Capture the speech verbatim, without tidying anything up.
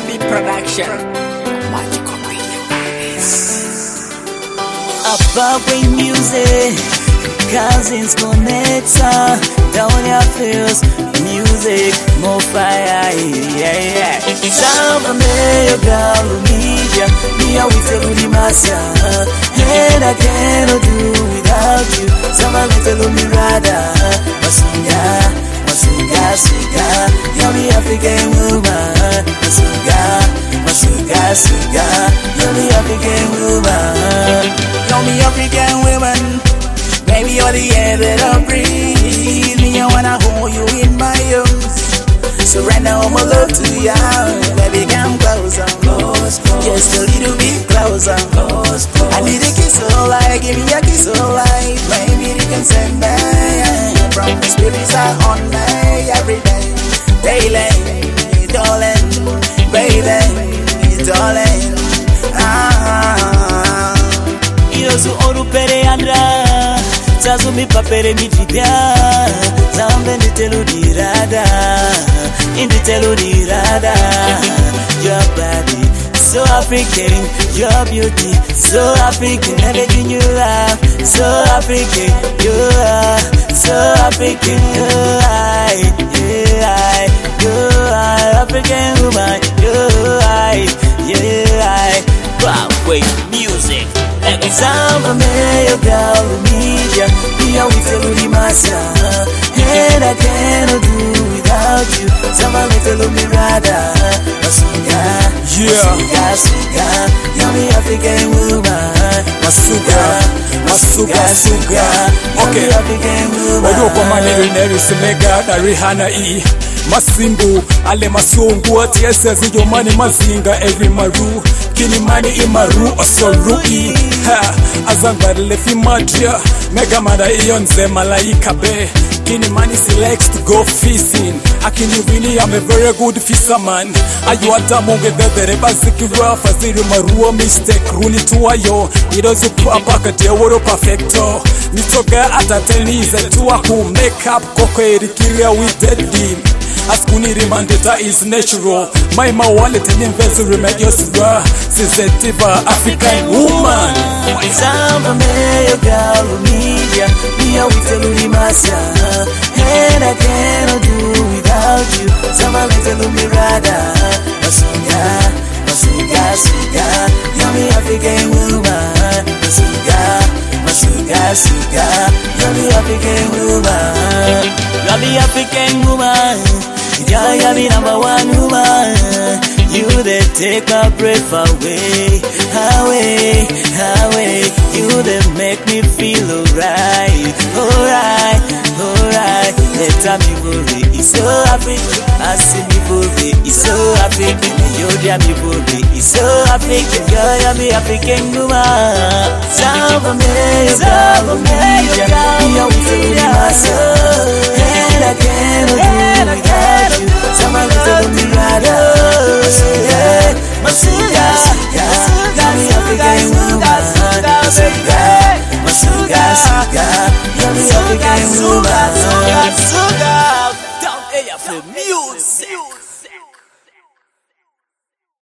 B production. Magical Radio Babies. Above music, cousins connector. Down your feels, music, more fire, yeah, yeah. Sound of me, girl, media, me a with a massa. And I cannot do without you. Someone little me rather. Masuga, Masuga, Suga, you're the African woman. Masuga, Masuga, Suga, you're the African woman. You're the African woman. Baby, you're the air that I breathe. Me, I wanna hold you in my arms. Surrender all my love to you. Baby, come closer, just a little bit closer. I need a kiss of light, give me a kiss of light. Baby, you can send me from the spirits are on me every day, daily, darling, baby, darling. Ah, you so oru pere andra. Zazumi papere mitida, zambe nitelu dirada, inditelu dirada. Your body so African, your beauty so African, everything you are so African, you are so African, you are, you are, you are African woman, you are, you are. Wow, wait, music. Sound of me, your girl, media, me a with a massa. And I cannot do without you. Someone little me rather. Masuga, yeah, Masuga, you're the African woman. Masuga, Masuga, Suga. Okay, you're the African woman. Odopo maneri neri semega na Rihanna E. Masimbu, ale masungu, atiesa ziyo mani mazinga every maru. Kini mani imaru osoru I. Ha, azangari lefi madria. Mega mada iyonze malaika be. Kini mani selects to go fishing. Akini really I'm a very good fisherman. Ayu atamunge bebere baziki rafa ziri maruo mistake. Runi tuwayo, idozu kuapaka diaworo perfecto. Nitoga atatenize tuwa ku make up koko erikiria with dead dim. Askuni remandeta is natural. My ma wallet and invest remedios ra. Sensitive African woman. Sound of me, your girl, media, me a with a massa. And I cannot do without you. Someone little me rather. Masuga, Masuga, Suga, you're the African woman. Masuga, Masuga, Suga, you're the African woman. You're the African woman. You're the number one woman. You that take my breath away, away, away. You that make me feel alright, alright, alright. Let me worry, it's so happy. I see me worry, it's so happy. You're the worry, it's so happy. You're the African woman. Sound of me, sound of me, you're with me myself. And I can't do without you. Someone little me rather. Masuga, Masuga,